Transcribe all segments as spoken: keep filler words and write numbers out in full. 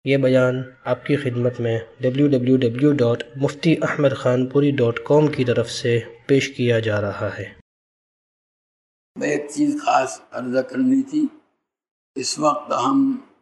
یہ بیان آپ کی خدمت میں W W W dot Mufti Ahmad Khanpuri dot کام کی طرف سے پیش کیا جا رہا ہے۔ میں ایک چیز خاص عرض کرنی تھی۔ اس وقت ہم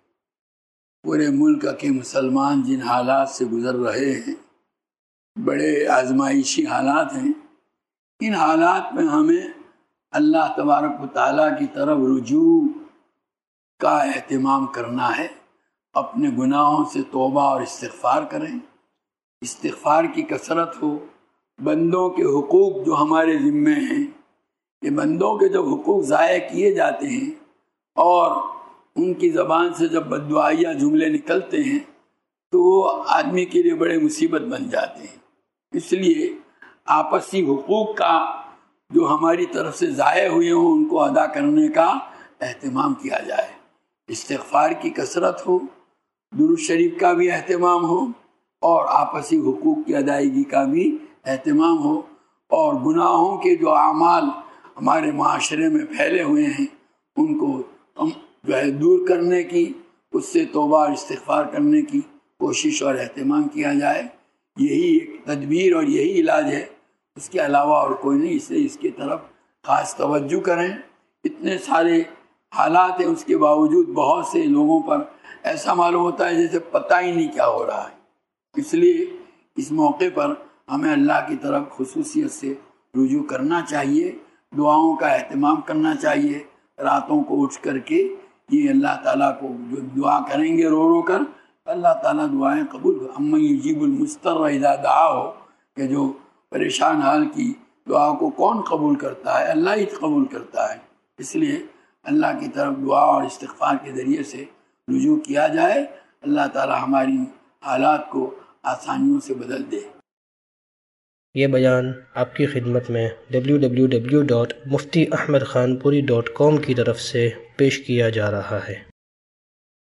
پورے ملک کے مسلمان جن حالات سے گزر رہے ہیں، بڑے آزمائشی حالات ہیں، ان حالات میں ہمیں اللہ تبارک و تعالیٰ کی طرف رجوع کا اہتمام کرنا ہے۔ اپنے گناہوں سے توبہ اور استغفار کریں، استغفار کی کثرت ہو، بندوں کے حقوق جو ہمارے ذمے ہیں، یہ بندوں کے جب حقوق ضائع کیے جاتے ہیں اور ان کی زبان سے جب بددعائیہ جملے نکلتے ہیں تو وہ آدمی کے لیے بڑے مصیبت بن جاتے ہیں۔ اس لیے آپسی حقوق کا جو ہماری طرف سے ضائع ہوئے ہوں ان کو ادا کرنے کا اہتمام کیا جائے، استغفار کی کثرت ہو، درود شریف کا بھی اہتمام ہو اور آپسی حقوق کی ادائیگی کا بھی اہتمام ہو، اور گناہوں کے جو اعمال ہمارے معاشرے میں پھیلے ہوئے ہیں ان کو ہم جو ہے دور کرنے کی، اس سے توبہ اور استغفار کرنے کی کوشش اور اہتمام کیا جائے۔ یہی ایک تدبیر اور یہی علاج ہے، اس کے علاوہ اور کوئی نہیں۔ اس لیے اس کی طرف خاص توجہ کریں۔ اتنے سارے حالات ہیں، اس کے باوجود بہت سے لوگوں پر ایسا معلوم ہوتا ہے جیسے پتہ ہی نہیں کیا ہو رہا ہے۔ اس لیے اس موقع پر ہمیں اللہ کی طرف خصوصیت سے رجوع کرنا چاہیے، دعاؤں کا اہتمام کرنا چاہیے۔ راتوں کو اٹھ کر کے یہ اللہ تعالیٰ کو جو دعا کریں گے رو رو کر، اللہ تعالیٰ دعائیں قبول کر۔ امن یجیب المضطر اذا دعاہ، کہ جو پریشان حال کی دعا کو کون قبول کرتا ہے؟ اللہ ہی قبول کرتا ہے۔ اس لیے اللہ کی طرف دعا اور استغفار کے ذریعے سے رجوع کیا جائے، اللہ تعالیٰ ہماری حالات کو آسانیوں سے بدل دے۔ یہ بیان آپ کی خدمت میں W W W dot Mufti Ahmad Khanpuri dot کام کی طرف سے پیش کیا جا رہا ہے۔